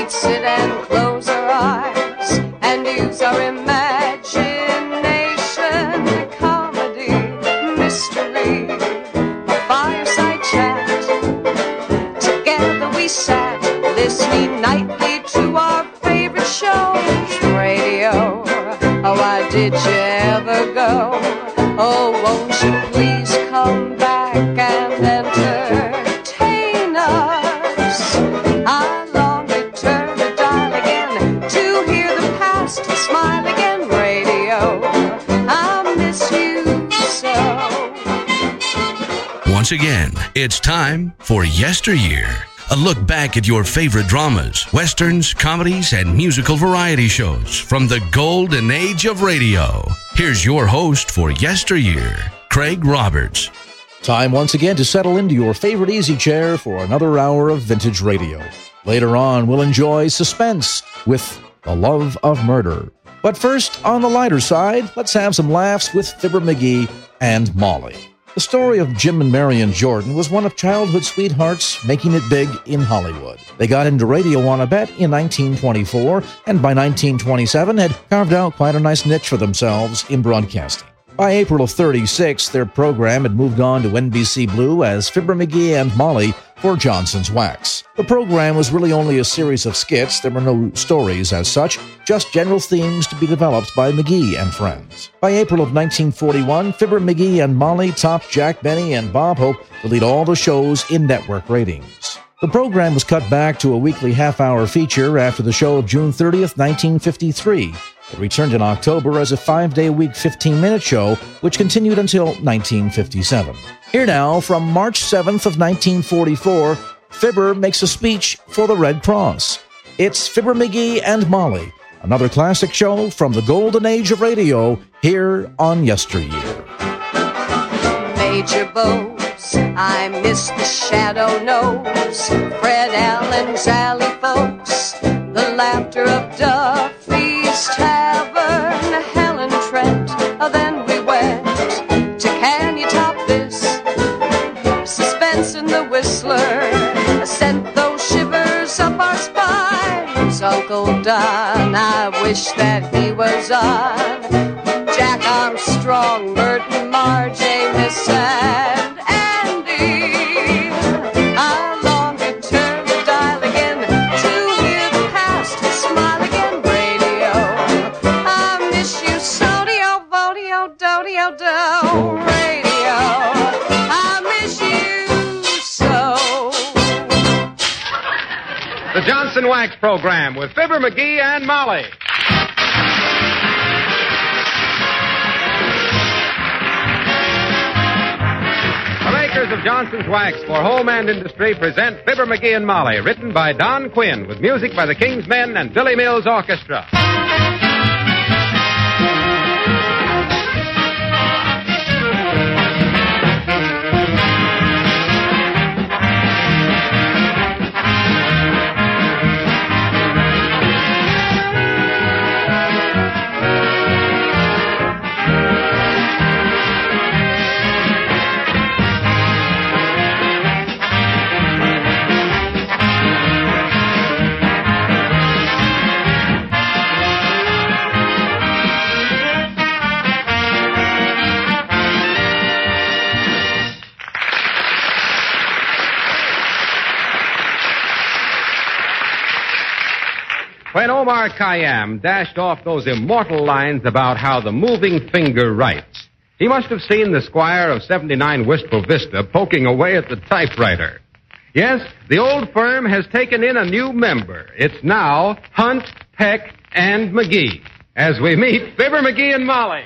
we sit and close our eyes and use our imagination. Comedy, mystery, a fireside chat. Together we sat, listening nightly to our favorite shows. Radio, oh, why did you ever go? Oh, won't you please come back and entertain us? I long to turn the dial again to hear the past smile again. Radio, I miss you so. Once again, it's time for Yesteryear. A look back at your favorite dramas, westerns, comedies, and musical variety shows from the golden age of radio. Here's your host for Yesteryear, Craig Roberts. Time once again to settle into your favorite easy chair for another hour of vintage radio. Later on, we'll enjoy suspense with The Love of Murder. But first, on the lighter side, let's have some laughs with Fibber McGee and Molly. The story of Jim and Marion Jordan was one of childhood sweethearts making it big in Hollywood. They got into radio on a bet in 1924, and by 1927 had carved out quite a nice niche for themselves in broadcasting. By April of '36, their program had moved on to NBC Blue as Fibber McGee and Molly for Johnson's Wax. The program was really only a series of skits. There were no stories as such, just general themes to be developed by McGee and friends. By April of 1941, Fibber McGee and Molly topped Jack Benny and Bob Hope to lead all the shows in network ratings. The program was cut back to a weekly half-hour feature after the show of June 30th, 1953. It returned in October as a 5-day-a-week 15-minute show, which continued until 1957. Here now, from March 7th of 1944, Fibber makes a speech for the Red Cross. It's Fibber McGee and Molly, another classic show from the golden age of radio, here on Yesteryear. Major Bose, I miss the shadow nose, Fred Allen's alley folks, the laughter of Duffy's Tavern, Helen Trent, then we went to Can You Top This? Suspense in the Whistler sent those shivers up our spines. Uncle Don, I wish that he was on. Jack Armstrong, Merton, Marjay, Miss and Andy. I long to turn the dial again to hear the past smile again. Radio, I miss you so. Dio, vodio, dodio, do. Radio, I miss you so. The Johnson Wax Program with Fibber McGee and Molly. The makers of Johnson's Wax for Home and Industry present Fibber McGee and Molly, written by Don Quinn, with music by the King's Men and Billy Mills Orchestra. When Omar Khayyam dashed off those immortal lines about how the moving finger writes, he must have seen the squire of 79 Wistful Vista poking away at the typewriter. Yes, the old firm has taken in a new member. It's now Hunt, Peck, and McGee. As we meet Fibber McGee and Molly.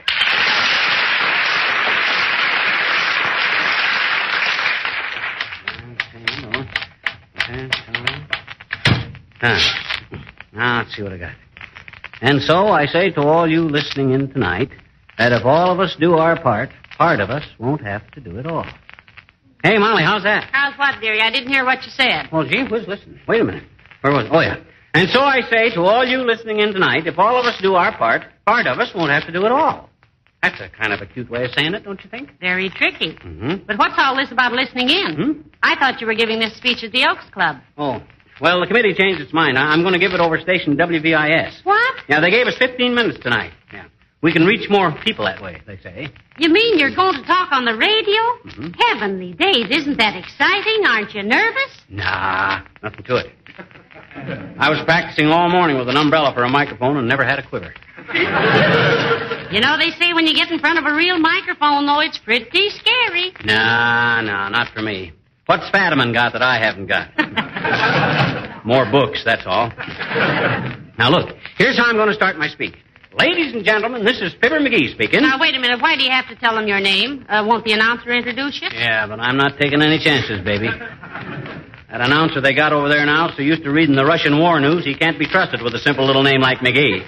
Now, let's see what I got. And so I say to all you listening in tonight that if all of us do our part of us won't have to do it all. Hey, Molly, how's that? How's what, dearie? I didn't hear what you said. Well, gee whiz, listen. Wait a minute. Where was it? Oh, yeah. And so I say to all you listening in tonight, if all of us do our part of us won't have to do it all. That's a kind of a cute way of saying it, don't you think? Very tricky. Mm-hmm. But what's all this about listening in? Hmm? I thought you were giving this speech at the Oaks Club. Oh, Well, the committee changed its mind. I'm going to give it over station WVIS. What? Yeah, they gave us 15 minutes tonight. Yeah. We can reach more people that way, they say. You mean you're going to talk on the radio? Heavenly days, isn't that exciting? Aren't you nervous? Nah, nothing to it. I was practicing all morning with an umbrella for a microphone and never had a quiver. You know, they say when you get in front of a real microphone, though, it's pretty scary. Nah, not for me. What's Fadiman got that I haven't got? More books, that's all. Now, look, here's how I'm going to start my speech. Ladies and gentlemen, this is Fibber McGee speaking. Now, wait a minute. Why do you have to tell them your name? Won't the announcer introduce you? Yeah, but I'm not taking any chances, baby. That announcer they got over there now, so used to reading the Russian war news, he can't be trusted with a simple little name like McGee.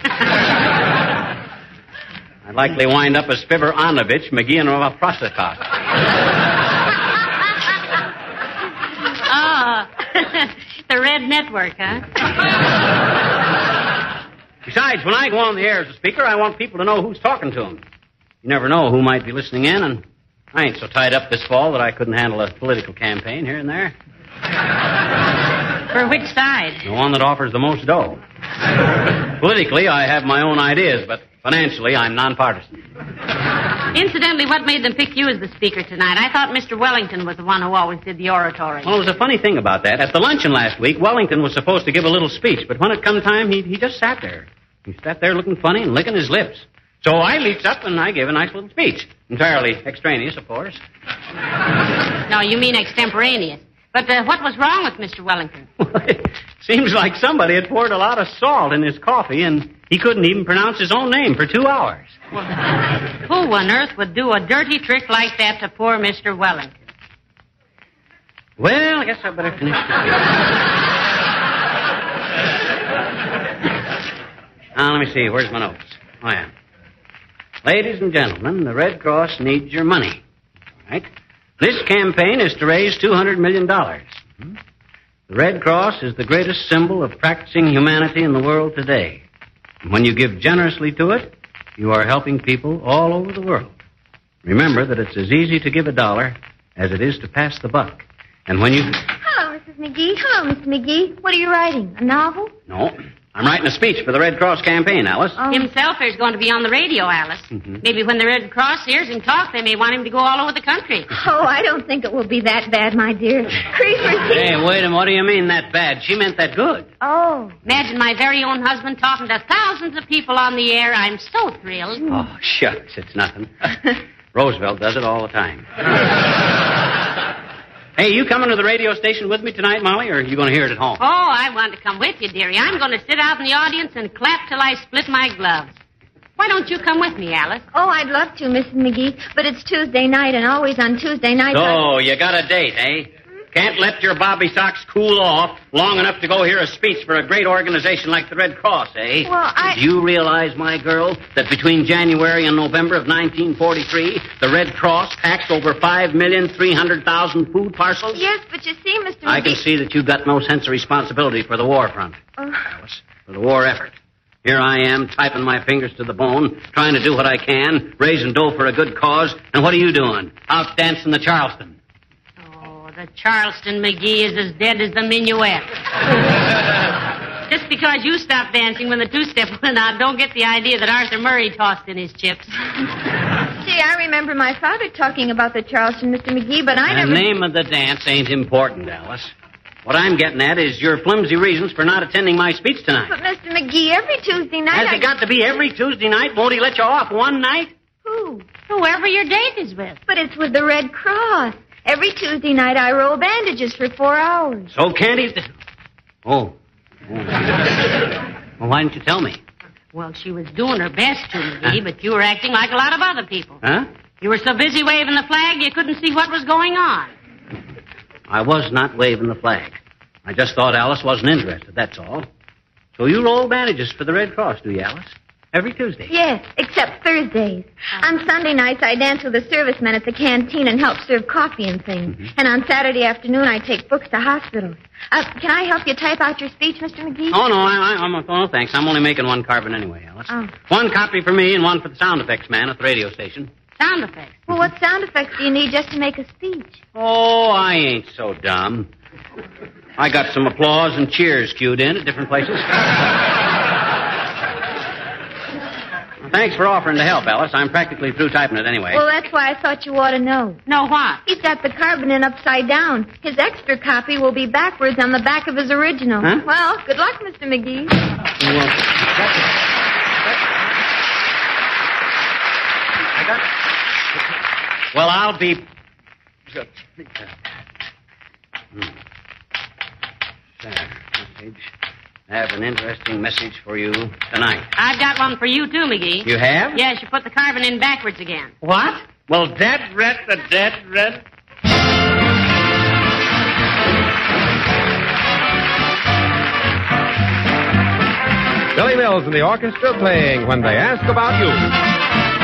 I'd likely wind up as Fibber Anovich, McGee and a prostitute. Oh, the Red Network, huh? Besides, when I go on the air as a speaker, I want people to know who's talking to them. You never know who might be listening in, and I ain't so tied up this fall that I couldn't handle a political campaign here and there. For which side? The one that offers the most dough. Politically, I have my own ideas, but financially, I'm nonpartisan. Incidentally, what made them pick you as the speaker tonight? I thought Mr. Wellington was the one who always did the oratory. Well, there's a funny thing about that. At the luncheon last week, Wellington was supposed to give a little speech, but when it come time, he just sat there. He sat there looking funny and licking his lips. So I leaped up and I gave a nice little speech. Entirely extraneous, of course. No, you mean extemporaneous. But what was wrong with Mr. Wellington? It seems like somebody had poured a lot of salt in his coffee, and he couldn't even pronounce his own name for 2 hours. Well, who on earth would do a dirty trick like that to poor Mr. Wellington? Well, I guess I better finish. Now, let me see. Where's my notes? Oh, yeah. Ladies and gentlemen, the Red Cross needs your money. All right? This campaign is to raise $200 million. The Red Cross is the greatest symbol of practicing humanity in the world today. And when you give generously to it, you are helping people all over the world. Remember that it's as easy to give $1 as it is to pass the buck. And when you... Hello, Mrs. McGee. Hello, Mr. McGee. What are you writing? A novel? No. I'm writing a speech for the Red Cross campaign, Alice. Himself is going to be on the radio, Alice. Maybe when the Red Cross hears him talk, they may want him to go all over the country. Oh, I don't think it will be that bad, my dear. Creepers. Hey, wait a minute. What do you mean that bad? She meant that good. Oh. Imagine my very own husband talking to thousands of people on the air. I'm so thrilled. Oh, shucks. It's nothing. Roosevelt does it all the time. Hey, you coming to the radio station with me tonight, Molly, or are you going to hear it at home? Oh, I want to come with you, dearie. I'm going to sit out in the audience and clap till I split my gloves. Why don't you come with me, Alice? Oh, I'd love to, Mrs. McGee, but it's Tuesday night, and always on Tuesday nights... So, you got a date, eh? Can't let your bobby socks cool off long enough to go hear a speech for a great organization like the Red Cross, eh? Well, Do you realize, my girl, that between January and November of 1943, the Red Cross packed over 5,300,000 food parcels? Yes, but you see, Mr. McGee... I can see that you've got no sense of responsibility for the war front, Alice, for the war effort. Here I am, typing my fingers to the bone, trying to do what I can, raising dough for a good cause, and what are you doing? Out dancing the Charleston. The Charleston McGee is as dead as the minuet. Just because you stopped dancing when the two-step went out, don't get the idea that Arthur Murray tossed in his chips. See, I remember my father talking about the Charleston, Mr. McGee, but I never... The name of the dance ain't important, Alice. What I'm getting at is your flimsy reasons for not attending my speech tonight. But, Mr. McGee, every Tuesday night... Has it got to be every Tuesday night? Won't he let you off one night? Who? Whoever your date is with. But it's with the Red Cross. Every Tuesday night I roll bandages for 4 hours. So can't he... Oh. Well, why didn't you tell me? Well, she was doing her best to me, but you were acting like a lot of other people. Huh? You were so busy waving the flag you couldn't see what was going on. I was not waving the flag. I just thought Alice wasn't interested, that's all. So you roll bandages for the Red Cross, do you, Alice? Every Tuesday? Yes, except Thursdays. On Sunday nights, I dance with the servicemen at the canteen and help serve coffee and things. And on Saturday afternoon, I take books to hospitals. Can I help you type out your speech, Mr. McGee? Oh, no, no, thanks. I'm only making one carbon anyway, Alice. Oh. One copy for me and one for the sound effects man at the radio station. Sound effects? Well, what sound effects do you need just to make a speech? Oh, I ain't so dumb. I got some applause and cheers queued in at different places. Thanks for offering to help, Alice. I'm practically through typing it anyway. Well, that's why I thought you ought to know. No, what? He's got the carbon in upside down. His extra copy will be backwards on the back of his original. Huh? Well, good luck, Mr. McGee. Well, I'll be... Message. I have an interesting message for you tonight. I've got one for you, too, McGee. You have? Yes, you put the carbon in backwards again. What? Well, dead red, the dead red. Billy Mills and the orchestra playing When They Ask About You.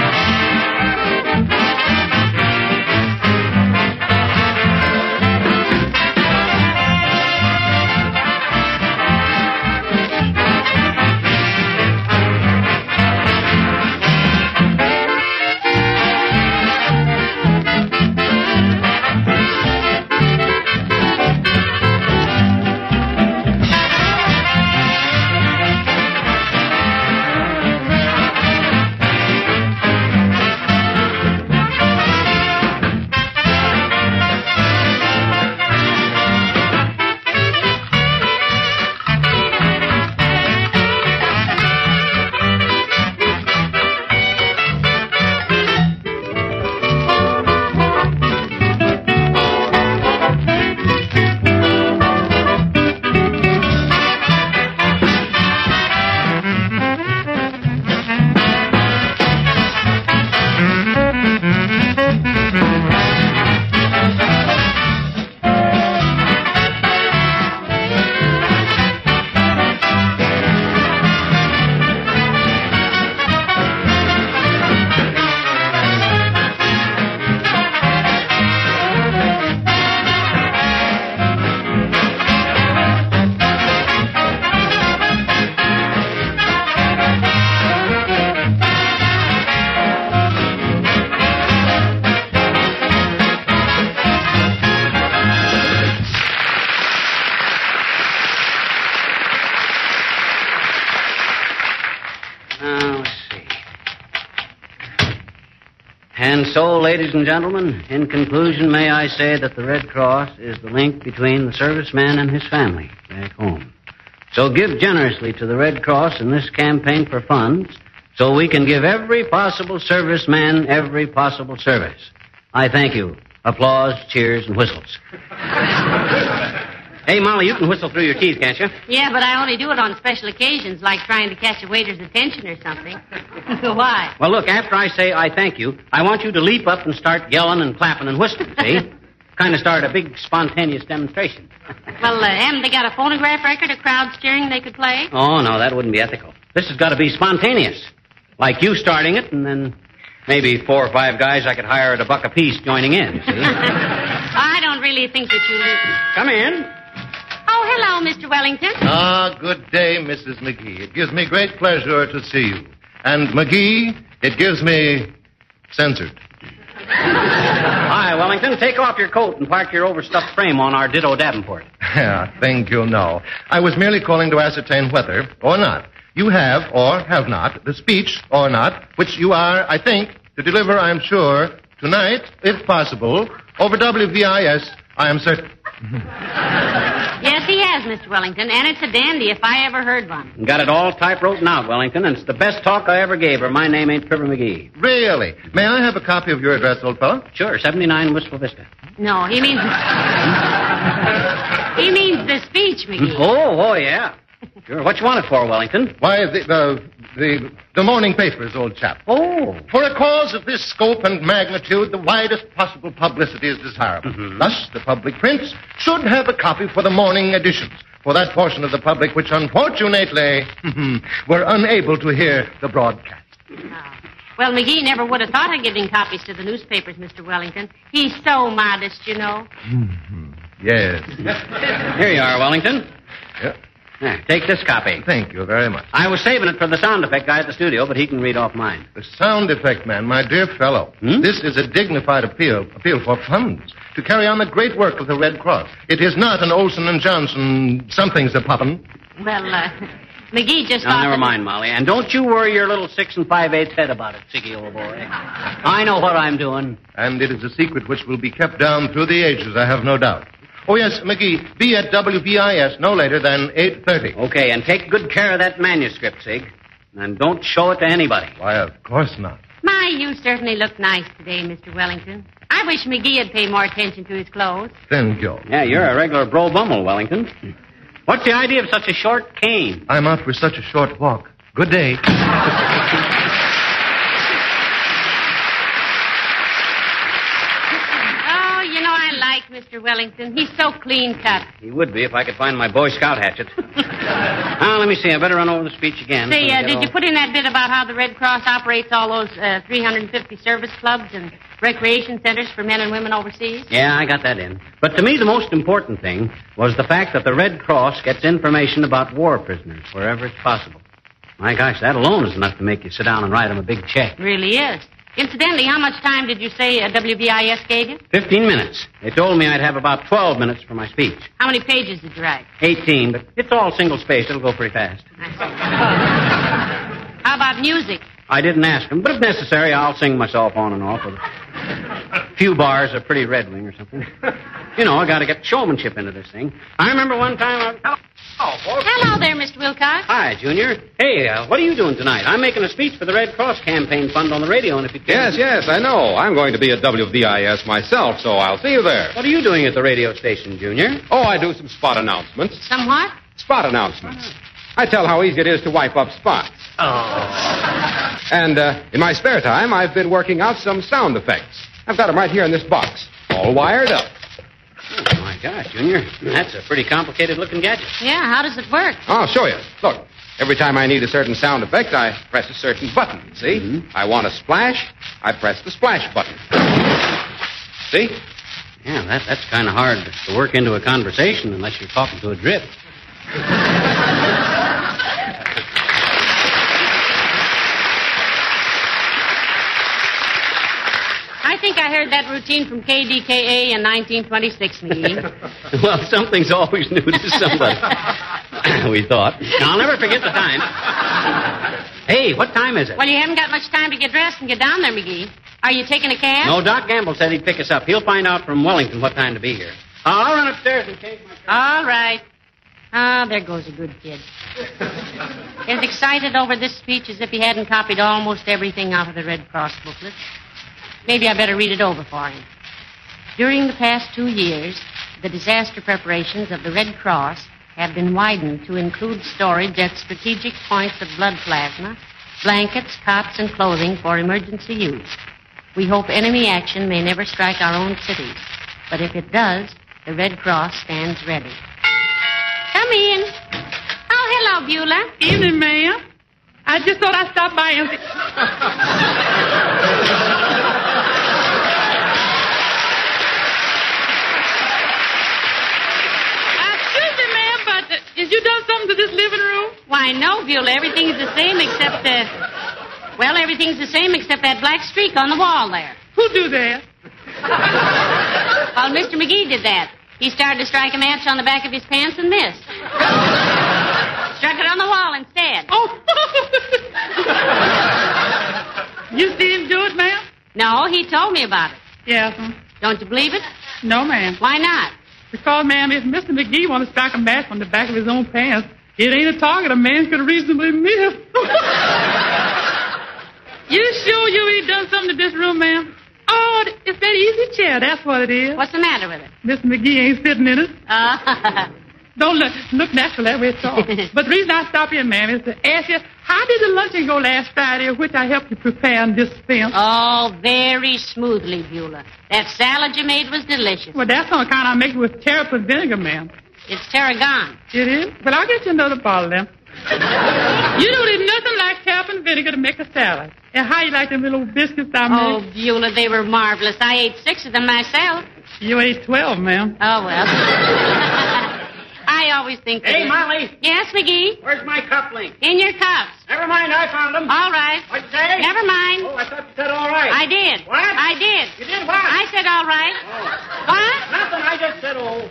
And so, ladies and gentlemen, in conclusion, may I say that the Red Cross is the link between the serviceman and his family back home. So give generously to the Red Cross in this campaign for funds so we can give every possible serviceman every possible service. I thank you. Applause, cheers, and whistles. Hey, Molly, you can whistle through your teeth, can't you? Yeah, but I only do it on special occasions, like trying to catch a waiter's attention or something. Why? Well, look, after I say I thank you, I want you to leap up and start yelling and clapping and whistling, see? Kind of start a big spontaneous demonstration. Well, haven't they got a phonograph record, a crowd steering they could play? Oh, no, that wouldn't be ethical. This has got to be spontaneous. Like you starting it, and then maybe 4 or 5 guys I could hire at $1 apiece joining in, see? I don't really think that you... Come in. Oh, hello, Mr. Wellington. Ah, good day, Mrs. McGee. It gives me great pleasure to see you. And, McGee, it gives me censored. Hi, Wellington. Take off your coat and park your overstuffed frame on our Ditto Davenport. Yeah, think you'll know. I was merely calling to ascertain whether or not you have or have not the speech or not, which you are, I think, to deliver, I'm sure, tonight, if possible, over WVIS, I am certain. Yes, he has, Mr. Wellington, and it's a dandy if I ever heard one. Got it all type-written out, Wellington, and it's the best talk I ever gave her. My name ain't Fibber McGee. Really? May I have a copy of your address, old fellow? Sure, 79 Wistful Vista. No, he means... he means the speech, McGee. Oh, yeah. Sure. What you want it for, Wellington? Why, the morning papers, old chap. Oh. For a cause of this scope and magnitude, the widest possible publicity is desirable. Mm-hmm. Thus, the public prints should have a copy for the morning editions, for that portion of the public which unfortunately were unable to hear the broadcast. Oh. Well, McGee never would have thought of giving copies to the newspapers, Mr. Wellington. He's so modest, you know. Yes. Here you are, Wellington. Yep. There, take this copy. Thank you very much. I was saving it for the sound effect guy at the studio, but he can read off mine. The sound effect man, my dear fellow. This is a dignified appeal for funds. to carry on the great work of the Red Cross. It is not an Olson and Johnson something's a poppin'. Well, McGee just Now, thought... never mind, Molly. And don't you worry your little 6 5/8 head about it, Siggy, old boy. I know what I'm doing. And it is a secret which will be kept down through the ages, I have no doubt. Oh, yes, McGee, be at WBIS no later than 8:30. Okay, and take good care of that manuscript, Sig. And don't show it to anybody. Why, of course not. My, you certainly look nice today, Mr. Wellington. I wish McGee would pay more attention to his clothes. Thank you. Yeah, you're a regular bro bummel, Wellington. What's the idea of such a short cane? I'm out for such a short walk. Good day. Oh, you know, I like Mr. Wellington. He's so clean cut. He would be if I could find my Boy Scout hatchet. Now, let me see. I better run over the speech again. Say, did you put in that bit about how the Red Cross operates all those 350 service clubs and recreation centers for men and women overseas? Yeah, I got that in. But to me, the most important thing was the fact that the Red Cross gets information about war prisoners wherever it's possible. My gosh, that alone is enough to make you sit down and write them a big check. Really is. Incidentally, how much time did you say WBIS gave you? 15 minutes. They told me I'd have about 12 minutes for my speech. How many pages did you write? 18, but it's all single-spaced. It'll go pretty fast. How about music? I didn't ask him, but if necessary, I'll sing myself on and off with a few bars of Pretty Red Wing or something. You know, I got to get showmanship into this thing. I remember one time Hello there, Mr. Wilcox. Hi, Junior. Hey, what are you doing tonight? I'm making a speech for the Red Cross campaign fund on the radio, and if you can... Yes, I know. I'm going to be at WVIS myself, so I'll see you there. What are you doing at the radio station, Junior? Oh, I do some spot announcements. Some what? Spot announcements. I tell how easy it is to wipe up spots. Oh. And in my spare time, I've been working out some sound effects. I've got them right here in this box, all wired up. Oh, my gosh, Junior. That's a pretty complicated-looking gadget. Yeah, how does it work? I'll show you. Look, every time I need a certain sound effect, I press a certain button, see? Mm-hmm. I want a splash, I press the splash button. See? Yeah, that's kind of hard to work into a conversation unless you're talking to a drip. I think I heard that routine from KDKA in 1926, McGee. Well, something's always new to somebody. We thought. I'll never forget the time. Hey, what time is it? Well, you haven't got much time to get dressed and get down there, McGee. Are you taking a cab? No, Doc Gamble said he'd pick us up. He'll find out from Wellington what time to be here. I'll run upstairs and change my... All right. Ah, there goes a good kid. As excited over this speech as if he hadn't copied almost everything out of the Red Cross booklet. Maybe I better read it over for him. During the past 2 years, the disaster preparations of the Red Cross have been widened to include storage at strategic points of blood plasma, blankets, cots, and clothing for emergency use. We hope enemy action may never strike our own cities, but if it does, the Red Cross stands ready. Come in. Oh, hello, Beulah. Evening, ma'am. I just thought I'd stop by and... Excuse me, ma'am, but has you done something to this living room? Why, no, Beulah. Everything's the same except, well, everything's the same except that black streak on the wall there. Who do that? Well, Mr. McGee did that. He started to strike a match on the back of his pants and missed. Struck it on the wall instead. Oh. You see him do it, ma'am? No, he told me about it. Yes, ma'am. Don't you believe it? No, ma'am. Why not? Because, ma'am, if Mr. McGee wants to strike a match on the back of his own pants, it ain't a target a man could reasonably miss. You sure you ain't done something to this room, ma'am? Oh, it's that easy chair. That's what it is. What's the matter with it? Mr. McGee ain't sitting in it. Don't look natural that way at all. But the reason I stopped in, ma'am, is to ask you, how did the luncheon go last Friday, which I helped you prepare and dispense? Oh, very smoothly, Beulah. That salad you made was delicious. Well, that's on account I make it with terrapin vinegar, ma'am. It's tarragon. It is? Well, I'll get you another bottle, then. You know, there's nothing like terrapin vinegar to make a salad. And how you like them little biscuits I made? Oh, Beulah, they were marvelous. I ate 6 of them myself. You ate 12, ma'am. Oh, well. I always think that. Hey, Molly. Yes, McGee? Where's my cufflinks? In your cuffs. Never mind, I found them. All right. What'd you say? Never mind. Oh, I thought you said all right. I did. What? I did. You did what? I said all right. Oh. What? Nothing, I just said oh.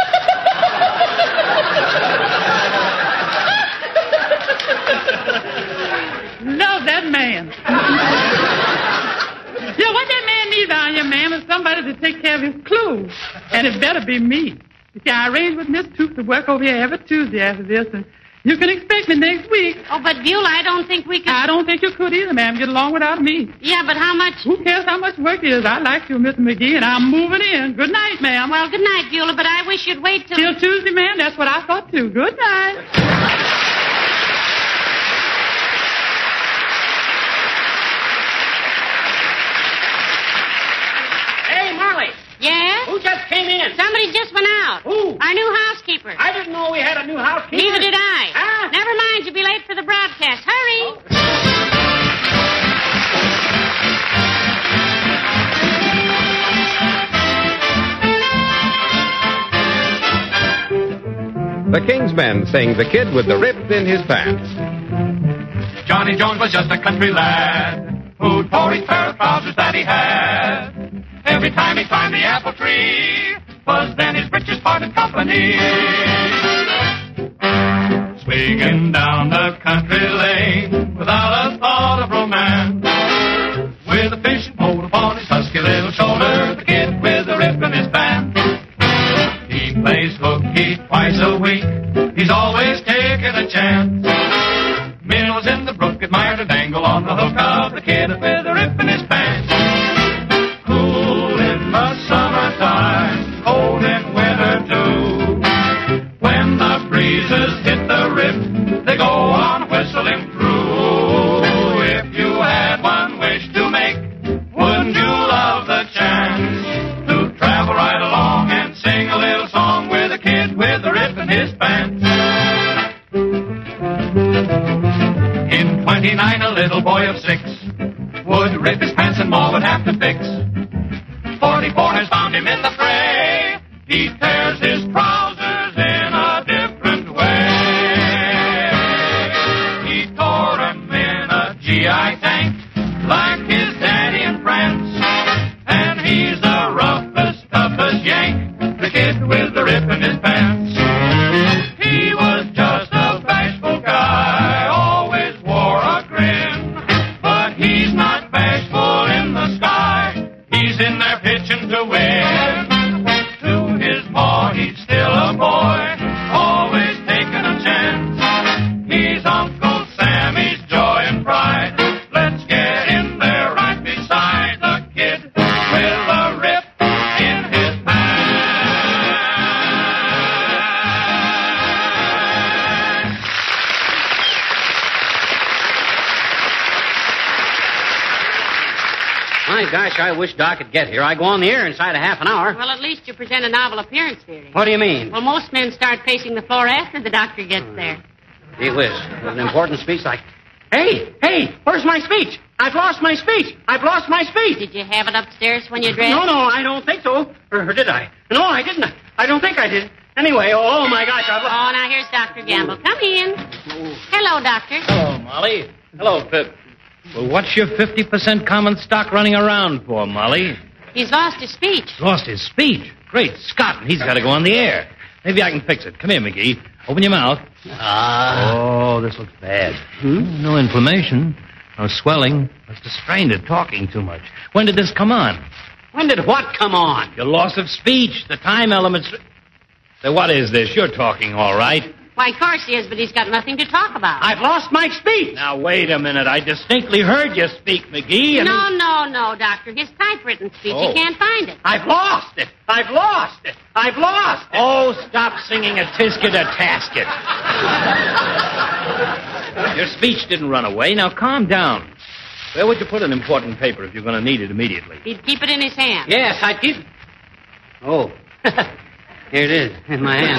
Love that man. Yeah, what that man needs down here, ma'am, is somebody to take care of his clothes. And it better be me. You see, I arranged with Miss Tooth to work over here every Tuesday after this, and you can expect me next week. Oh, but Beulah, I don't think we could... I don't think you could either, ma'am. Get along without me. Yeah, but how much... Who cares how much work it is? I like you, Mr. McGee, and I'm moving in. Good night, ma'am. Well, good night, Beulah, but I wish you'd wait till... Till Tuesday, ma'am. That's what I thought, too. Good night. Yes? Who just came in? Somebody just went out. Who? Our new housekeeper. I didn't know we had a new housekeeper. Neither did I. Huh? Never mind, you'll be late for the broadcast. Hurry. The King's Men sing The Kid with the Rip in His Pants. Johnny Jones was just a country lad who tore his pair of trousers that he had. Every time he climbed the apple tree was then his richest part of company. Swinging down the country lane without a thought of romance, with a fishing pole upon his husky little shoulder, the kid with the rip in his pants. He plays hooky twice a week, he's always taking a chance. Minnows in the brook admire to dangle on the hook of the kid with the rip in his pants. Cool in the summertime, cold in winter too. When the breezes hit the rip, they go on whistling through. If you had one wish to make, wouldn't you love the chance to travel right along and sing a little song with a kid with a rip in his pants? In 29, a little boy of 6 would rip his pants and Ma would have to fix. 44 has found him in the fray. He tears his trousers in a different way. He tore them in a GI tank like his daddy in France. And he's the roughest, toughest yank, the kid with the rip in his pants. He was just a bashful guy, always wore a grin. But he's not bashful in the sky, he's in there pitching to win. To his ma, he's still a boy, always taking a chance. He's Uncle Sammy's joy and pride. Let's get in there right beside the kid with a rip in his pants. My gosh, I wish Doc could get here. I go on the air inside a half an hour. Well, at least you present a novel appearance, dearie. What do you mean? Well, most men start pacing the floor after the doctor gets there. Gee whiz, with an important speech like, hey, where's my speech? I've lost my speech. I've lost my speech. Did you have it upstairs when you dressed? No, I don't think so. Or did I? No, I didn't. I don't think I did. Anyway, oh my gosh, I've lost... Oh, now here's Dr. Gamble. Come in. Hello, Doctor. Hello, Molly. Hello, Pip. Well, what's your 50% common stock running around for, Molly? He's lost his speech. Lost his speech? Great Scott, he's got to go on the air. Maybe I can fix it. Come here, McGee. Open your mouth. Oh, this looks bad. No inflammation. No swelling. Must have strained it talking too much. When did this come on? When did what come on? Your loss of speech. The time elements... So what is this? You're talking all right. Why, of course he is, but he's got nothing to talk about. I've lost my speech. Now, wait a minute. I distinctly heard you speak, McGee. And... No, Doctor. His typewritten speech. You can't find it. I've lost it. I've lost it. I've lost it. Oh, stop singing a tisket a tasket. Your speech didn't run away. Now, calm down. Where would you put an important paper if you're going to need it immediately? He'd keep it in his hand. Yes, I'd keep it. Oh. Here it is, in my hand.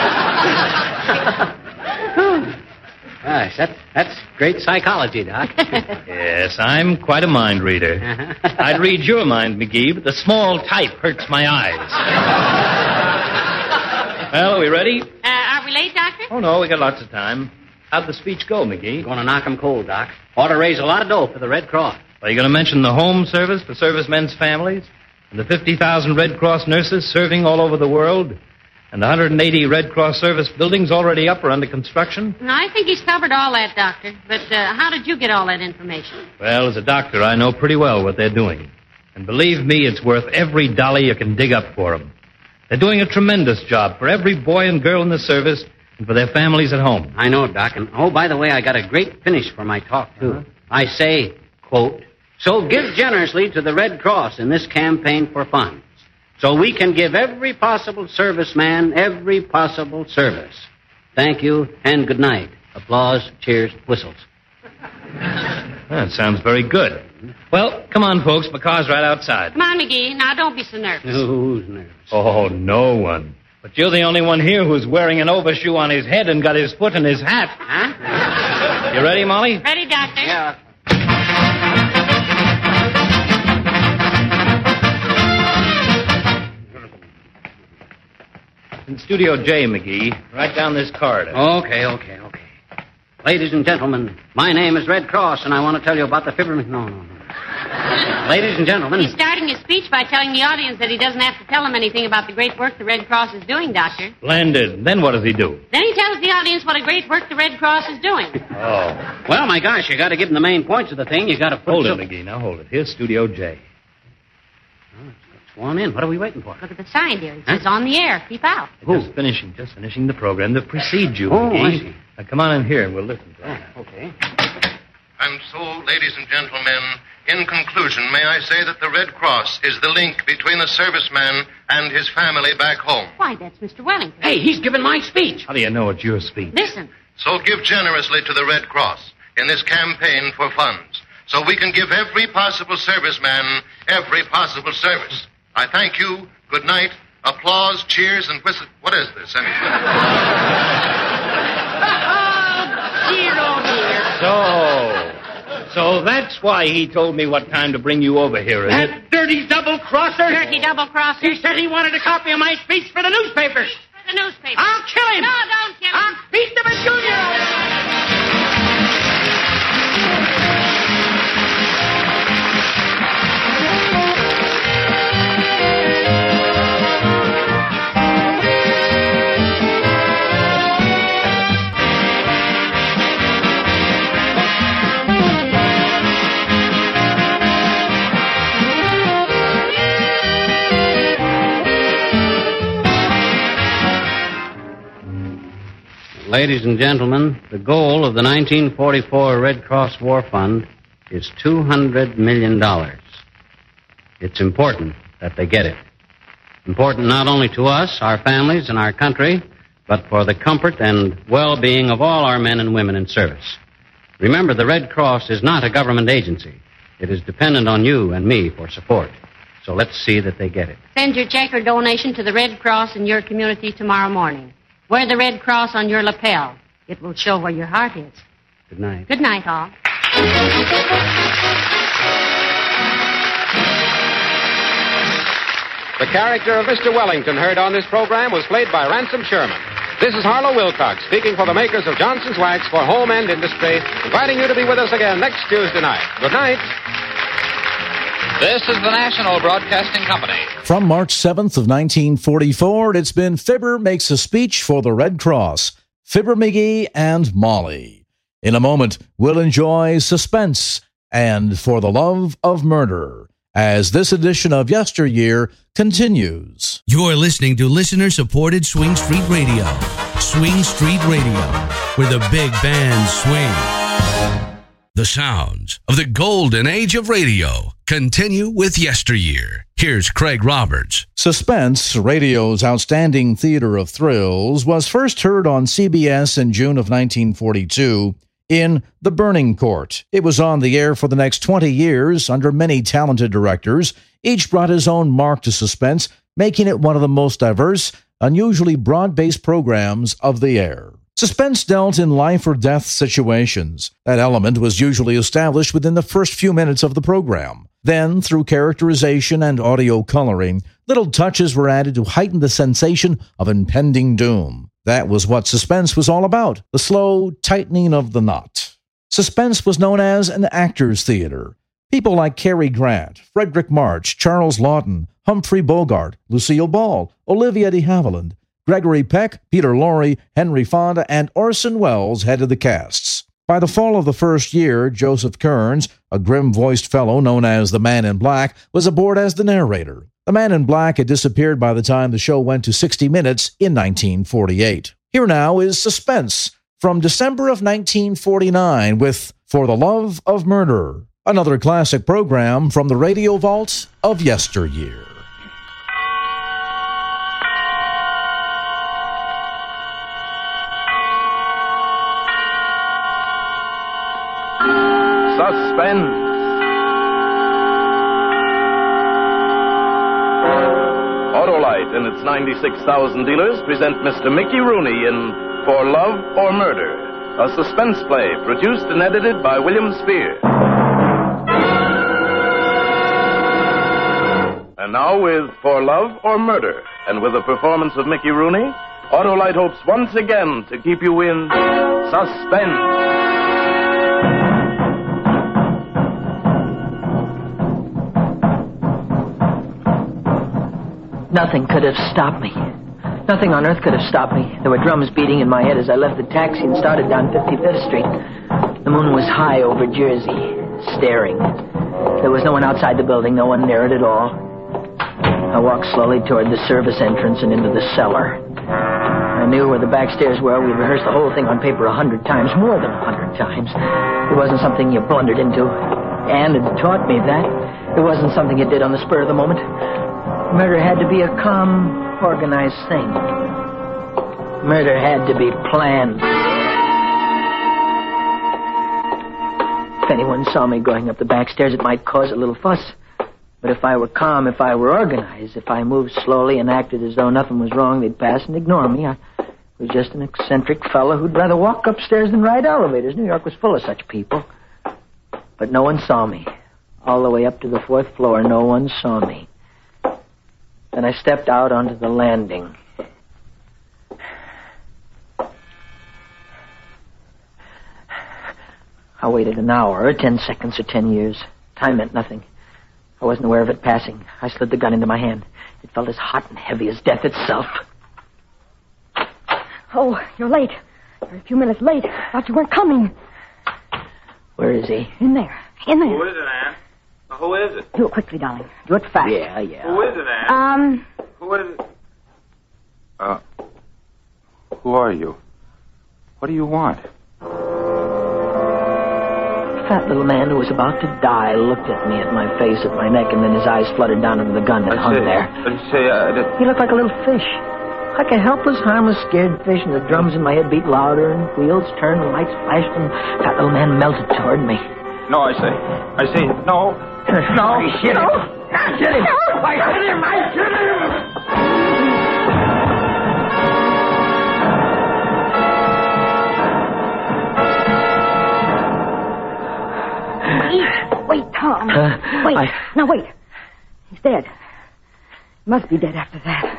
Gosh, that's great psychology, Doc. Yes, I'm quite a mind reader. I'd read your mind, McGee, but the small type hurts my eyes. Well, are we ready? Are we we late, Doctor? Oh, no, we got lots of time. How'd the speech go, McGee? Going to knock 'em cold, Doc. Ought to raise a lot of dough for the Red Cross. Are you going to mention the home service for servicemen's families? And the 50,000 Red Cross nurses serving all over the world? And the 180 Red Cross service buildings already up or under construction? No, I think he's covered all that, Doctor. But how did you get all that information? Well, as a doctor, I know pretty well what they're doing. And believe me, it's worth every dollar you can dig up for them. They're doing a tremendous job for every boy and girl in the service and for their families at home. I know, Doc. And, oh, by the way, I got a great finish for my talk, too. I say, quote, "So give generously to the Red Cross in this campaign for funds, so we can give every possible serviceman every possible service. Thank you and good night." Applause, cheers, whistles. That sounds very good. Well, come on, folks. My car's right outside. Come on, McGee. Now, don't be so nervous. Who's nervous? Oh, no one. But you're the only one here who's wearing an overshoe on his head and got his foot in his hat. Huh? You ready, Molly? Ready, Doctor? Yeah. In Studio J, McGee. Right down this corridor. Okay. Ladies and gentlemen, my name is Red Cross, and I want to tell you about the fibromegaly. No. Ladies and gentlemen. He's starting his speech by telling the audience that he doesn't have to tell them anything about the great work the Red Cross is doing, Doctor. Splendid. Then what does he do? Then he tells the audience what a great work the Red Cross is doing. Oh. Well, my gosh, you got to give them the main points of the thing. You got to put Hold it, McGee. Now hold it. Here's Studio J. Let's go on in. What are we waiting for? Look at the sign, dear. It says on the air. Keep out. Just finishing the program that precedes you, Oh, McGee. I see. Now, come on in here and we'll listen to it. Okay. And so, ladies and gentlemen, in conclusion, may I say that the Red Cross is the link between the serviceman and his family back home. Why, that's Mr. Wellington. Hey, he's giving my speech. How do you know it's your speech? Listen. So give generously to the Red Cross in this campaign for funds, so we can give every possible serviceman every possible service. I thank you. Good night. Applause, cheers, and whistle. What is this, anyway? Dear, oh, dear. So that's why he told me what time to bring you over here, is it? That dirty double-crosser. Dirty double-crosser. He said he wanted a copy of my speech for the newspapers. For the newspaper. I'll kill him. No, don't kill him. I'll beat him a junior. Ladies and gentlemen, the goal of the 1944 Red Cross War Fund is $200 million. It's important that they get it. Important not only to us, our families, and our country, but for the comfort and well-being of all our men and women in service. Remember, the Red Cross is not a government agency. It is dependent on you and me for support. So let's see that they get it. Send your check or donation to the Red Cross in your community tomorrow morning. Wear the Red Cross on your lapel. It will show where your heart is. Good night. Good night, all. The character of Mr. Wellington heard on this program was played by Ransom Sherman. This is Harlow Wilcox speaking for the makers of Johnson's Wax for Home and Industry, inviting you to be with us again next Tuesday night. Good night. This is the National Broadcasting Company. From March 7th of 1944, it's been Fibber Makes a Speech for the Red Cross. Fibber McGee and Molly. In a moment, we'll enjoy Suspense and For the Love of Murder as this edition of Yesteryear continues. You're listening to listener-supported Swing Street Radio. Swing Street Radio, where the big bands swing. The sounds of the golden age of radio continue with Yesteryear. Here's Craig Roberts. Suspense, radio's outstanding theater of thrills, was first heard on CBS in June of 1942 in The Burning Court. It was on the air for the next 20 years under many talented directors. Each brought his own mark to Suspense, making it one of the most diverse, unusually broad-based programs of the air. Suspense dealt in life or death situations. That element was usually established within the first few minutes of the program. Then, through characterization and audio coloring, little touches were added to heighten the sensation of impending doom. That was what Suspense was all about, the slow tightening of the knot. Suspense was known as an actor's theater. People like Cary Grant, Frederick March, Charles Laughton, Humphrey Bogart, Lucille Ball, Olivia de Havilland, Gregory Peck, Peter Lorre, Henry Fonda, and Orson Welles headed the casts. By the fall of the first year, Joseph Kearns, a grim-voiced fellow known as the Man in Black, was aboard as the narrator. The Man in Black had disappeared by the time the show went to 60 Minutes in 1948. Here now is Suspense from December of 1949 with For the Love of Murder, another classic program from the Radio Vault of yesteryear. Suspense. Autolite and its 96,000 dealers present Mr. Mickey Rooney in For Love or Murder, a suspense play produced and edited by William Spear. And now with For Love or Murder, and with a performance of Mickey Rooney, Autolite hopes once again to keep you in suspense. Nothing could have stopped me. Nothing on earth could have stopped me. There were drums beating in my head as I left the taxi and started down 55th Street. The moon was high over Jersey, staring. There was no one outside the building, no one near it at all. I walked slowly toward the service entrance and into the cellar. I knew where the back stairs were. We'd rehearsed the whole thing on paper 100 times, more than 100 times. It wasn't something you blundered into. And it taught me that. It wasn't something you did on the spur of the moment. Murder had to be a calm, organized thing. Murder had to be planned. If anyone saw me going up the back stairs, it might cause a little fuss. But if I were calm, if I were organized, if I moved slowly and acted as though nothing was wrong, they'd pass and ignore me. I was just an eccentric fellow who'd rather walk upstairs than ride elevators. New York was full of such people. But no one saw me. All the way up to the 4th floor, no one saw me. Then I stepped out onto the landing. I waited an hour, or 10 seconds, or 10 years. Time meant nothing. I wasn't aware of it passing. I slid the gun into my hand. It felt as hot and heavy as death itself. Oh, you're late. You're a few minutes late. Thought you weren't coming. Where is he? In there. In there. Who is it, Ann? Who is it? Do it quickly, darling. Do it fast. Yeah. Who is it, Ann? Who is it? Who are you? What do you want? A fat little man who was about to die looked at me, at my face, at my neck, and then his eyes fluttered down into the gun that hung there. He looked like a little fish. Like a helpless, harmless, scared fish, and the drums in my head beat louder, and wheels turned, and lights flashed, and the fat little man melted toward me. No, I say, no. No. I hit him. I hit him. I hit him. I hit him. Wait, Tom. Wait. Now, wait. He's dead. He must be dead after that.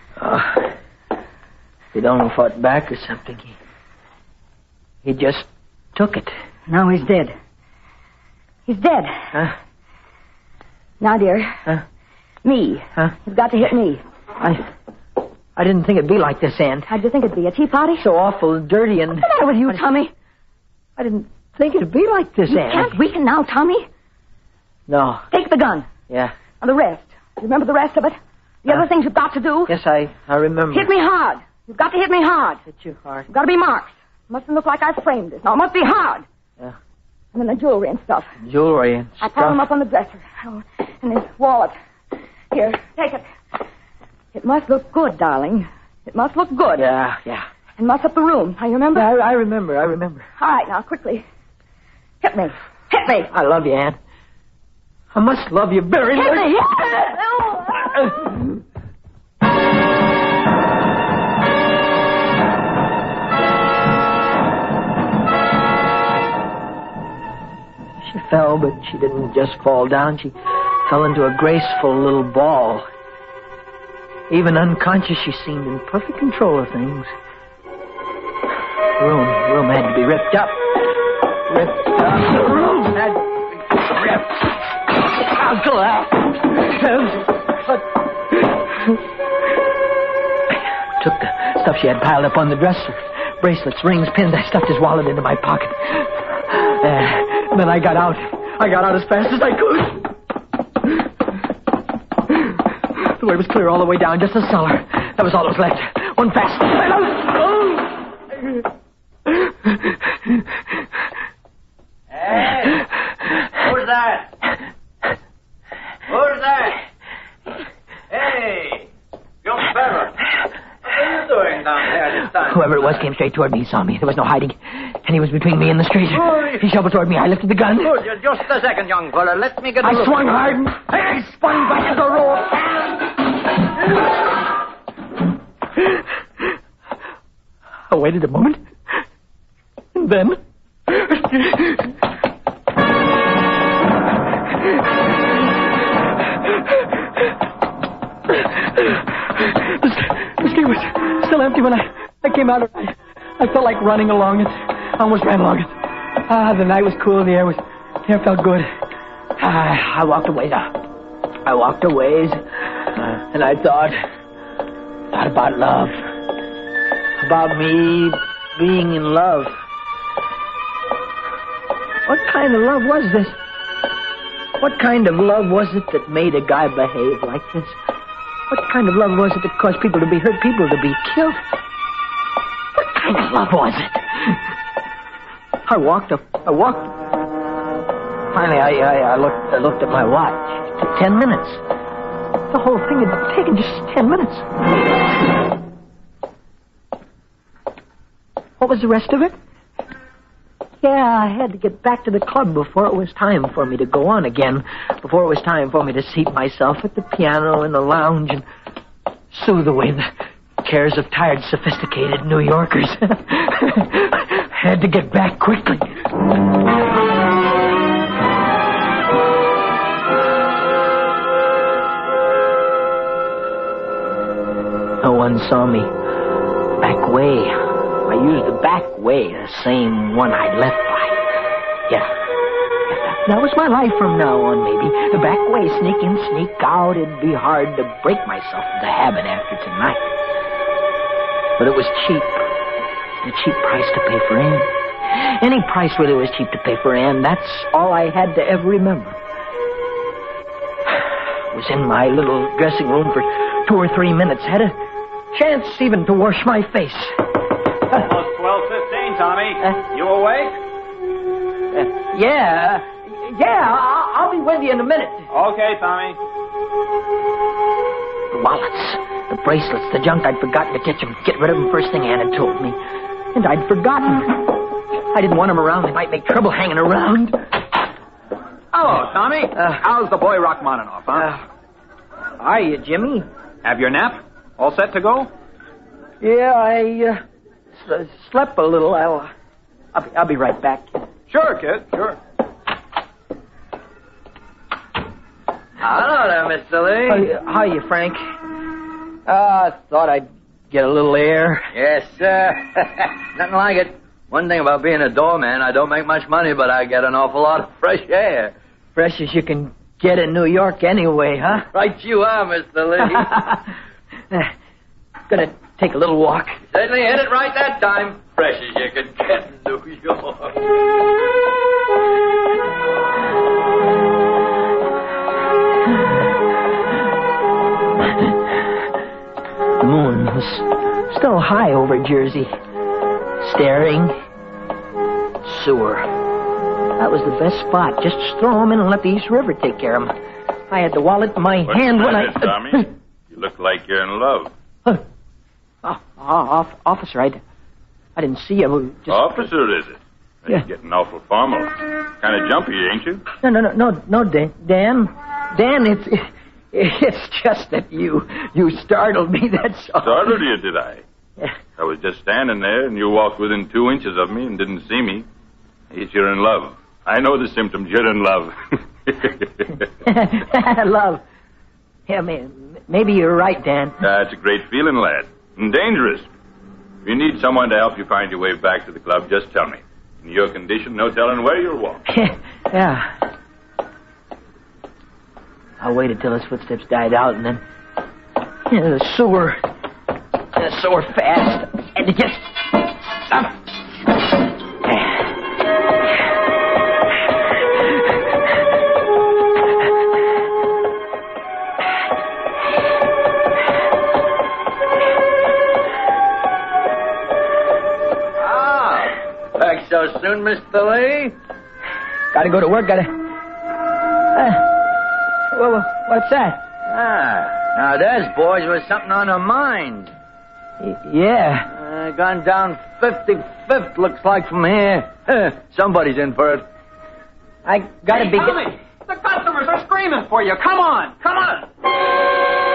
He'd only fought back or something. He just took it. Now he's dead. He's dead. Huh? Now, dear. Huh? Me. Huh? You've got to hit me. I didn't think it'd be like this, Ann. How'd you think it'd be? A tea party? So awful dirty and... What's the matter with you, Tommy? I didn't think it'd be like this, You Ann. can't weaken now, Tommy. No. Take the gun. Yeah. Now, the rest. You remember the rest of it? The other things you've got to do? Yes, I remember. Hit me hard. You've got to hit me hard. Hit you hard. You've got to be marked. It mustn't look like I framed it. Now, it must be hard. Yeah. And then the jewelry and stuff. Jewelry and I stuff. piled them up on the dresser. Oh, and his wallet. Here, take it. It must look good, darling. It must look good. Yeah. And muss up the room. Now, you remember? Yeah, I remember. All right, now, quickly. Hit me. Hit me. I love you, Ann. I must love you very much. Hit me. She fell, but she didn't just fall down. She fell into a graceful little ball. Even unconscious, she seemed in perfect control of things. The room had to be ripped up. Ripped up. The room had to be ripped. I'll go out. Took the stuff she had piled up on the dresser. Bracelets, rings, pins. I stuffed his wallet into my pocket. Then I got out. I got out as fast as I could. The way was clear all the way down, just the cellar. That was all that was left. One fast. Hey! Who's that? Who's that? Hey! Young fella. What are you doing down there this time? Whoever it was came straight toward me. He saw me. There was no hiding. And he was between me and the street. He shovelled toward me. I lifted the gun. Oh, just a second, young fella. Let me get a I look. swung hard and I spun back as a rope. I waited a moment. And then... The street was still empty when I came out. I felt like running along it. I almost ran along it. The night was cool. The air felt good. I walked away now. I walked a ways, and I thought about love. About me being in love. What kind of love was this? What kind of love was it that made a guy behave like this? What kind of love was it that caused people to be hurt, people to be killed? What kind of love was it? I walked. Finally, I looked at my watch. It took 10 minutes. The whole thing had taken just 10 minutes. What was the rest of it? Yeah, I had to get back to the club before it was time for me to go on again. Before it was time for me to seat myself at the piano in the lounge and soothe away the cares of tired, sophisticated New Yorkers. Had to get back quickly. No one saw me. Back way. I used the back way, the same one I'd left by. Yeah. That was my life from now on, maybe. The back way, sneak in, sneak out. It'd be hard to break myself of the habit after tonight. But it was cheap. A cheap price to pay for Ann. Any price really was cheap to pay for Ann. That's all I had to ever remember. I was in my little dressing room for 2 or 3 minutes. Had a chance even to wash my face. Almost 12:15, Tommy. You awake? Yeah, I'll be with you in a minute. Okay, Tommy. The wallets, the bracelets, the junk I'd forgotten to get rid of them first thing Ann had told me. And I'd forgotten. I didn't want them around. They might make trouble hanging around. Hello, Tommy. How's the boy Rachmaninoff, huh? Are you, Jimmy? Have your nap? All set to go? Yeah, I slept a little. I'll be right back. Sure, kid. Sure. Hello there, Mr. Lee. How are you, Frank? I thought I'd get a little air. Yes, sir. Nothing like it. One thing about being a doorman, I don't make much money, but I get an awful lot of fresh air. Fresh as you can get in New York anyway, huh? Right you are, Mr. Lee. Gonna take a little walk. Certainly hit it right that time. Fresh as you could get in New York. The moon was still high over Jersey. Staring. Sewer. That was the best spot. Just throw him in and let the East River take care of him. I had the wallet in my hand when I... Tommy? You look like you're in love. Officer, I didn't see you. Just... Officer, is it? Yeah. You're getting awful formal. Kind of jumpy, ain't you? No, Dan. Dan, it's just that you startled me, that's all. Startled you, did I? Yeah. I was just standing there, and you walked within 2 inches of me and didn't see me. Yes, you're in love. I know the symptoms. You're in love. Love. Yeah, maybe you're right, Dan. It's a great feeling, lad. And dangerous. If you need someone to help you find your way back to the club, just tell me. In your condition, no telling where you'll walk. Yeah. I waited till his footsteps died out, and then the sewer fast, and it just Back so soon, Mr. Lee? Gotta go to work, what's that? Now there's boys with something on their mind. Yeah. Gone down 55th, looks like from here. Somebody's in for it. I gotta be... Tommy, the customers are screaming for you. Come on, come on.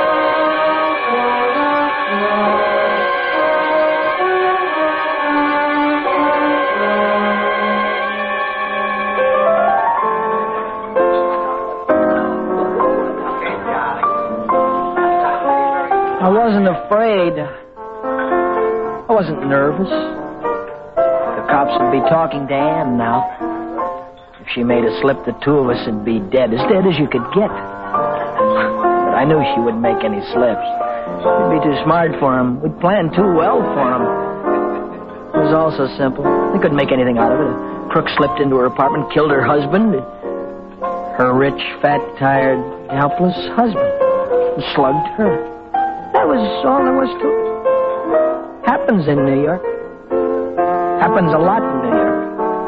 I wasn't afraid. I wasn't nervous. The cops would be talking to Ann now. If she made a slip, the two of us would be dead as you could get. But I knew she wouldn't make any slips. We'd be too smart for him. We'd planned too well for him. It was all so simple. They couldn't make anything out of it. A crook slipped into her apartment, killed her husband. Her rich, fat, tired, helpless husband. And slugged her. That was all there was to it. Happens in New York. Happens a lot in New York.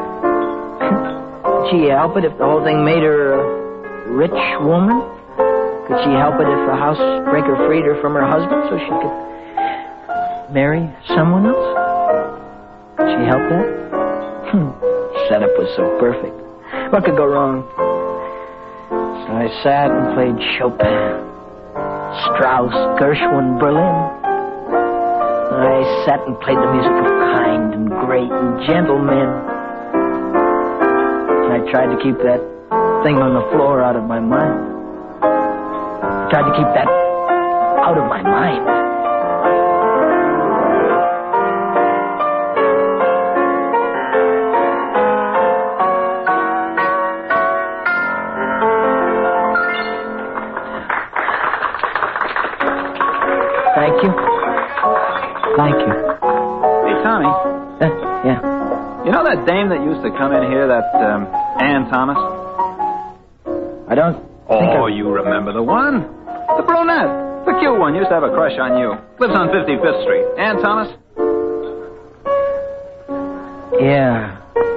Could she help it if the whole thing made her a rich woman? Could she help it if a housebreaker freed her from her husband so she could marry someone else? Could she help that? Setup was so perfect. What could go wrong? So I sat and played Chopin. Strauss, Gershwin, Berlin. I sat and played the music of kind and great and gentle men. I tried to keep that thing on the floor out of my mind. I tried to keep that out of my mind. Thank you. Hey, Tommy. Yeah. You know that dame that used to come in here, that Ann Thomas? I don't Oh, you remember the one? The brunette. The cute one used to have a crush on you. Lives on 55th Street. Ann Thomas? Yeah.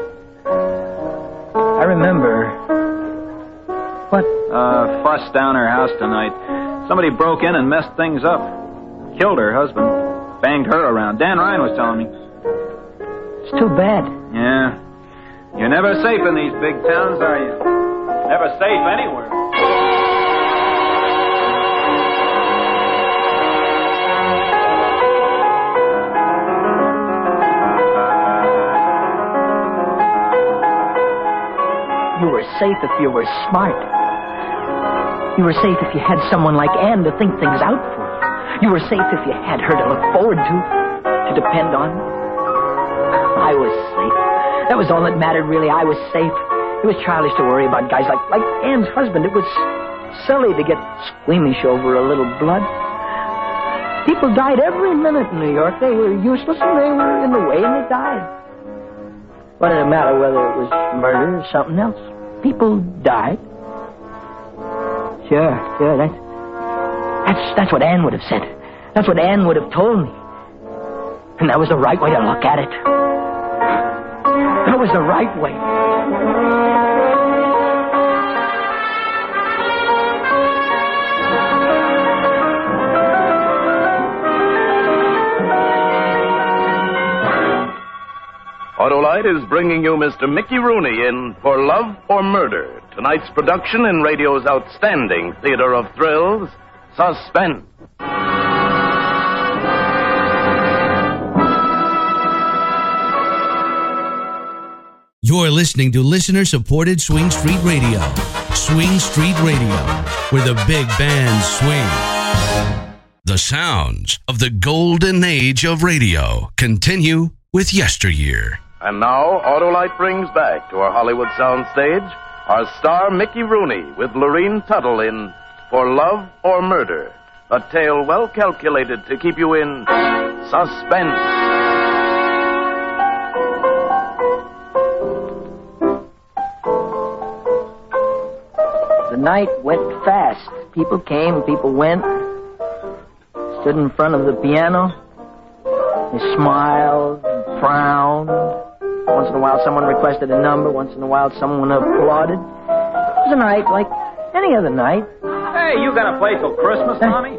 I remember. What? Fuss down her house tonight. Somebody broke in and messed things up. Killed her husband. Banged her around. Dan Ryan was telling me. It's too bad. Yeah. You're never safe in these big towns, are you? Never safe anywhere. You were safe if you were smart. You were safe if you had someone like Ann to think things out for you. You were safe if you had her to look forward to depend on. I was safe. That was all that mattered, really. I was safe. It was childish to worry about guys like Ann's husband. It was silly to get squeamish over a little blood. People died every minute in New York. They were useless and they were in the way and they died. What did it matter whether it was murder or something else? People died. Sure, that's what Ann would have said. That's what Ann would have told me. And that was the right way to look at it. That was the right way. Autolite is bringing you Mr. Mickey Rooney in For Love or Murder, tonight's production in radio's outstanding theater of thrills, Suspense. You're listening to listener-supported Swing Street Radio. Swing Street Radio, where the big bands swing. The sounds of the golden age of radio continue with Yesteryear. And now, Autolite brings back to our Hollywood soundstage our star Mickey Rooney with Lorene Tuttle in For Love or Murder, a tale well calculated to keep you in suspense. The night went fast. People came, people went. Stood in front of the piano. They smiled, frowned. Once in a while, someone requested a number. Once in a while, someone applauded. It was a night like any other night. Hey, you gonna play till Christmas, Tommy?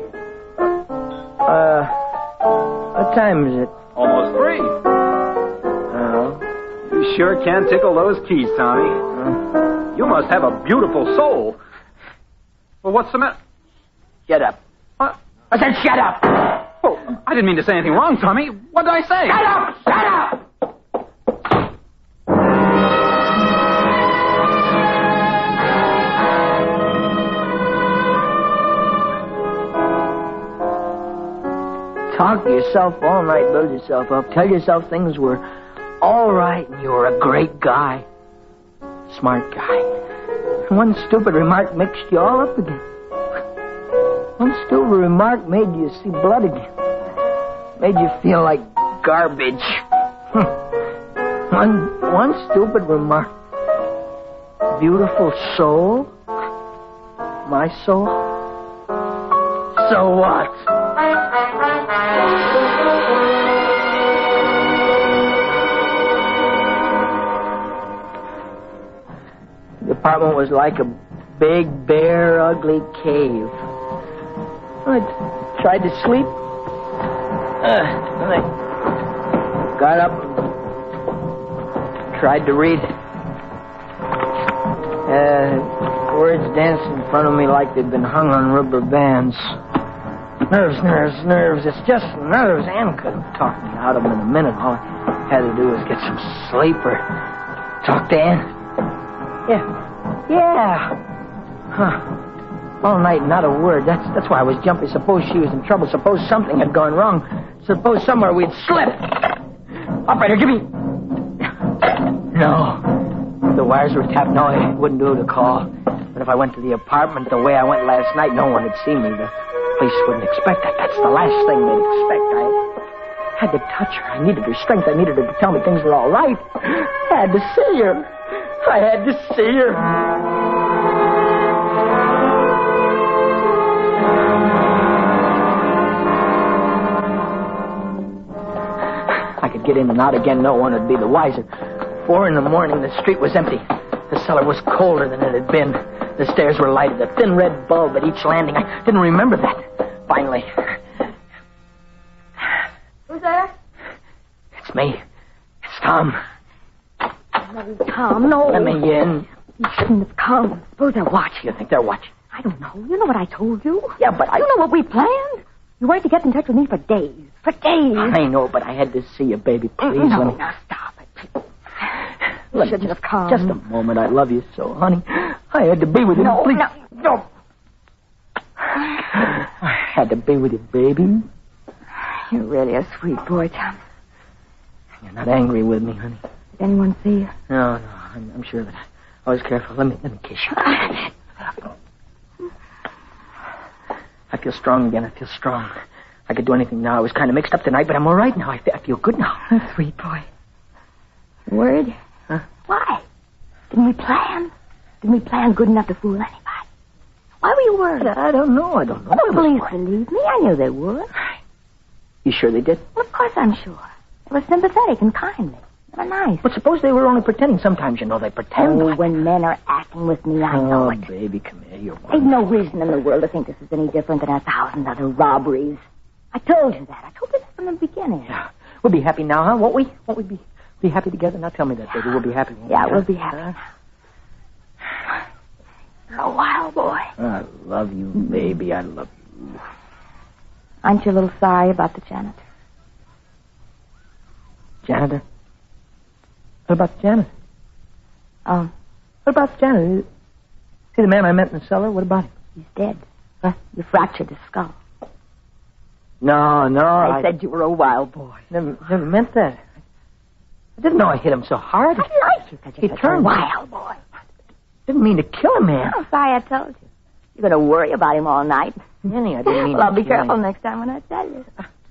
What time is it? Almost 3. You sure can tickle those keys, Tommy. You must have a beautiful soul. Well, what's the matter? Shut up. What? I said shut up! Oh, I didn't mean to say anything wrong, Tommy. What did I say? Shut up! Shut up! Talk to yourself all night, build yourself up, tell yourself things were all right and you were a great guy. Smart guy. One stupid remark mixed you all up again. One stupid remark made you see blood again. Made you feel like garbage. One stupid remark. Beautiful soul. My soul. So what? The apartment was like a big, bare, ugly cave. I tried to sleep. And I got up and tried to read. Words danced in front of me like they'd been hung on rubber bands. Nerves, nerves, nerves. It's just nerves. Ann could have talked me out of them in a minute. All I had to do was get some sleep or talk to Ann. Yeah. Huh. All night, not a word. That's why I was jumpy. Suppose she was in trouble. Suppose something had gone wrong. Suppose somewhere we'd slipped. Operator, give me... No. The wires were tapped. No, I wouldn't do the call. But if I went to the apartment the way I went last night, no one would see me. The police wouldn't expect that. That's the last thing they'd expect. I had to touch her. I needed her strength. I needed her to tell me things were all right. I had to see her. I had to see her. I could get in and out again. No one would be the wiser. 4 a.m, the street was empty. The cellar was colder than it had been. The stairs were lighted. A thin red bulb at each landing. I didn't remember that. Finally. Who's there? It's me. It's Tom. No, Tom, no. Let me in. You shouldn't have come. Suppose they're watching. You think they're watching? I don't know. You know what I told you. Yeah, but You know what we planned? You weren't to get in touch with me for days. For days. I know, but I had to see you, baby. Please, No, let me... now stop it. Let me shouldn't have come. Just a moment. I love you so, honey. I had to be with you. No, please. no. I had to be with you, baby. You're really a sweet boy, Tom. You're not angry with me, honey. Did anyone see you? No, I'm sure that I was careful. Let me kiss you. I feel strong again. I feel strong. I could do anything now. I was kind of mixed up tonight, but I'm all right now. I feel good now. Sweet boy. Word? Huh? Why? Didn't we plan? Didn't we plan good enough to fool anybody? Why were you worried? I don't know. The police believed me. I knew they would. You sure they did? Well, of course I'm sure. They were sympathetic and kindly. They were nice. But suppose they were only pretending. Sometimes, you know, they pretend. Oh, when men are acting with me, I know it. Baby, come here. You're Ain't no reason in the world to think this is any different than 1,000 other robberies. I told you that. I told you that from the beginning. Yeah. We'll be happy now, huh? Won't we? Won't we be happy together? Now tell me that, baby. We'll be happy. Yeah, we'll be happy now. You're a wild boy. I love you, baby. I love you. Aren't you a little sorry about the janitor? Janitor? What about the janitor? Oh. What about the janitor? See the man I met in the cellar? What about him? He's dead. Huh? You fractured his skull. No. I said you were a wild boy. Never meant that. I didn't know I hit him so hard. I like you because He you're turned. a wild boy. Didn't mean to kill him, man. Oh, sorry I told you. You're going to worry about him all night. Annie, I didn't mean Well, I'll to be kill careful him. next time when I tell you.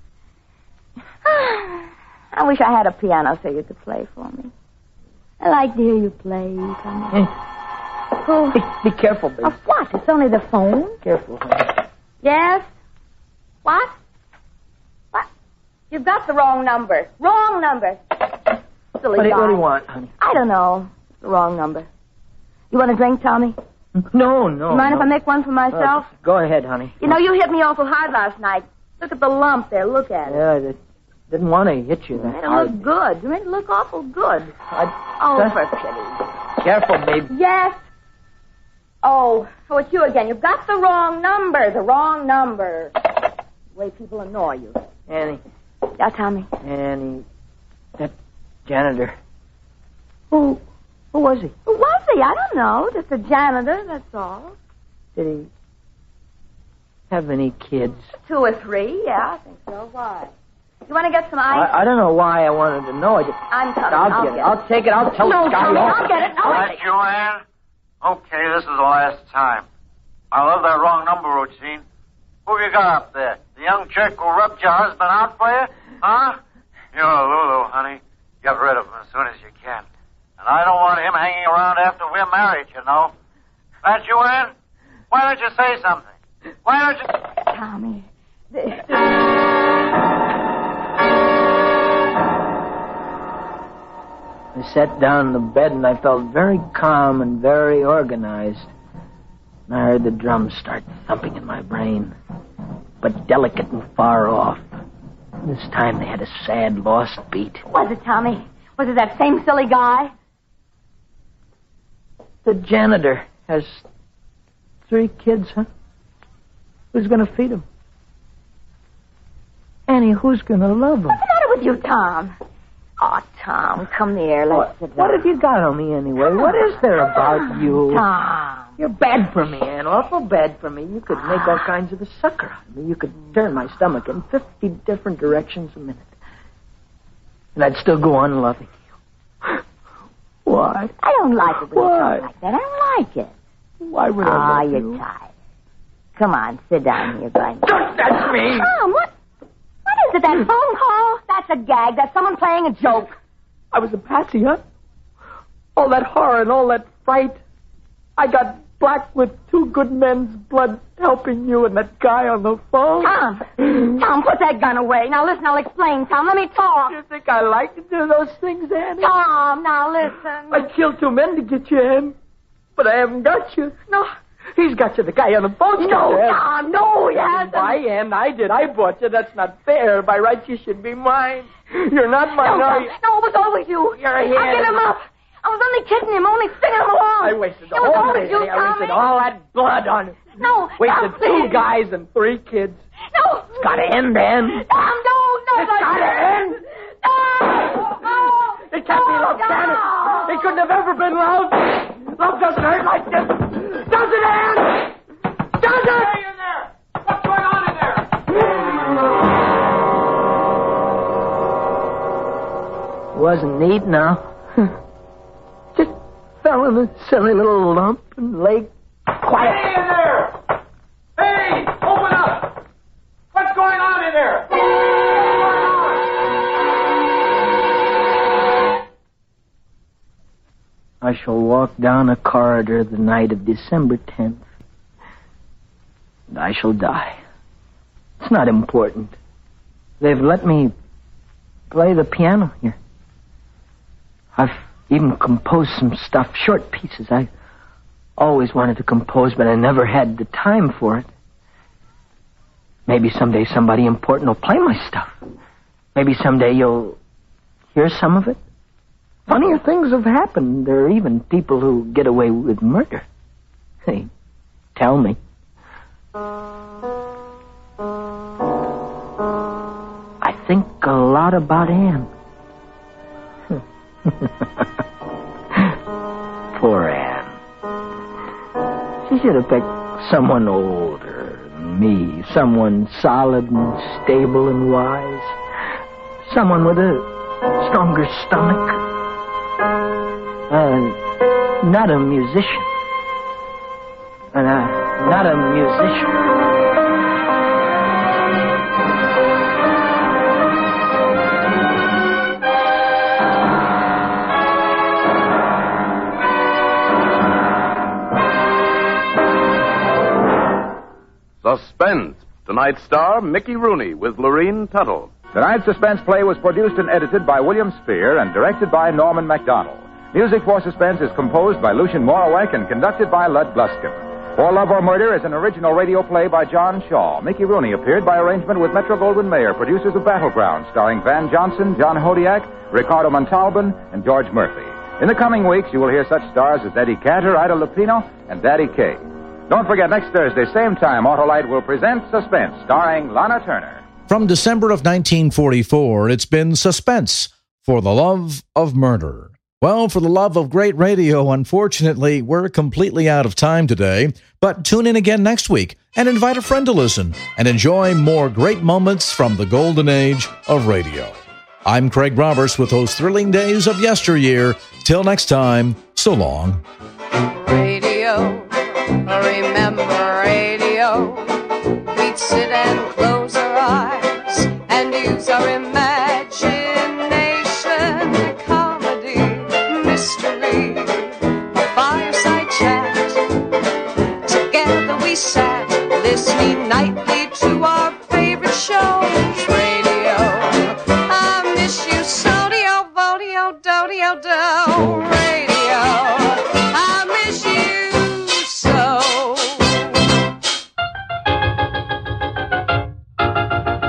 I wish I had a piano so you could play for me. I like to hear you play, Tommy. Oh. Be careful, baby. Of what? It's only the phone. Careful. Yes? What? What? You've got the wrong number. Wrong number. Silly What do guy. you want, honey? I don't know. It's the wrong number. You want a drink, Tommy? No. You mind if I make one for myself? Go ahead, honey. You know, you hit me awful hard last night. Look at the lump there. Look at it. Yeah, I didn't want to hit you You that made it hard. look good. You made it look awful good. Oh, for pity. Careful, baby. Yes. Oh, it's you again. You've got the wrong number. The wrong number. The way people annoy you. Annie. Yeah, Tommy. Annie. That janitor. Who was he? Who was he? I don't know. Just a janitor, that's all. Did he have any kids? 2 or 3, yeah, I think so. Why? You want to get some ice? I don't know why I wanted to know. I'm coming. I'll get it. I'll take it. I'll tell No, the guy Tommy, off. I'll get it. Right, Joanne? Okay, this is the last time. I love that wrong number routine. Who you got up there? The young chick who rubbed your husband out for you? Huh? You're Lulu, honey. Get rid of him as soon as you can. And I don't want him hanging around after we're married, you know. That you, Ann? Why don't you say something? Why don't you... Tommy. I sat down in the bed and I felt very calm and very organized. And I heard the drums start thumping in my brain, but delicate and far off. This time they had a sad, lost beat. Was it, Tommy? Was it that same silly guy? The janitor has 3 kids, huh? Who's going to feed them? Annie, who's going to love them? What's the matter with you, Tom? Oh, Tom, come here. Let's sit down. What have you got on me anyway? What is there about you? Tom. You're bad for me, Ann. Awful bad for me. You could make all kinds of a sucker out of me. You could turn my stomach in 50 different directions a minute. And I'd still go on loving you. Why? I don't like it when you Why? talk like that. I don't like it. Why would I love you? You're tired. Come on, sit down here, Glenn. Don't touch me! Tom, what is it, that phone call? That's a gag. That's someone playing a joke. I was a patsy, huh? All that horror and all that fright. I got black with 2 good men's blood helping you and that guy on the phone. Tom, put that gun away. Now, listen, I'll explain, Tom. Let me talk. You think I like to do those things, Annie? Tom, now listen. I killed 2 men to get you, Ann. But I haven't got you. No, he's got you, the guy on the phone. No, Tom, no, he hasn't. I am. I did. I bought you. That's not fair. By rights, you should be mine. You're not mine, No, are Tom. you? No, it was always you. You're a I get him up. I was only kidding him, only stringing him along. I wasted the It was whole always day. you, I wasted Tommy. all that blood on it. No, Wasted Tom, 2 guys and 3 kids. No. It's got to end, Ann. Tom, no. It's got to end. No. It can't be love, can it? It couldn't have ever been love. Love doesn't hurt like this. Does it, Ann? Does it? Hey, in there! What's going on in there? It wasn't neat now. Just fell in a silly little lump and lay quiet. Hey, in there! Hey, open up! What's going on in there? I shall walk down a corridor the night of December 10th. And I shall die. It's not important. They've let me play the piano here. I've even composed some stuff, short pieces. I always wanted to compose, but I never had the time for it. Maybe someday somebody important will play my stuff. Maybe someday you'll hear some of it. Funnier things have happened. There are even people who get away with murder. They tell me. I think a lot about Ann. Poor Ann. She should have picked someone older, me, someone solid and stable and wise. Someone with a stronger stomach. Not a musician. Not a musician. Suspense. Tonight's star, Mickey Rooney with Lorene Tuttle. Tonight's Suspense play was produced and edited by William Spear and directed by Norman MacDonald. Music for Suspense is composed by Lucien Moraweck and conducted by Lud Gluskin. For Love or Murder is an original radio play by John Shaw. Mickey Rooney appeared by arrangement with Metro-Goldwyn-Mayer, producers of Battleground, starring Van Johnson, John Hodiak, Ricardo Montalban, and George Murphy. In the coming weeks, you will hear such stars as Eddie Cantor, Ida Lupino, and Daddy Kay. Don't forget, next Thursday, same time, Autolite will present Suspense, starring Lana Turner. From December of 1944, it's been Suspense, For the Love of Murder. Well, for the love of great radio, unfortunately, we're completely out of time today. But tune in again next week and invite a friend to listen and enjoy more great moments from the golden age of radio. I'm Craig Roberts with those thrilling days of yesteryear. Till next time, so long. Radio, remember radio. We'd sit and close our eyes and use our imagination. Comedy, mystery, a fireside chat. Together we sat, listening nightly to our favorite shows. Radio, I miss you, so-dio, vodio, do-dio, do.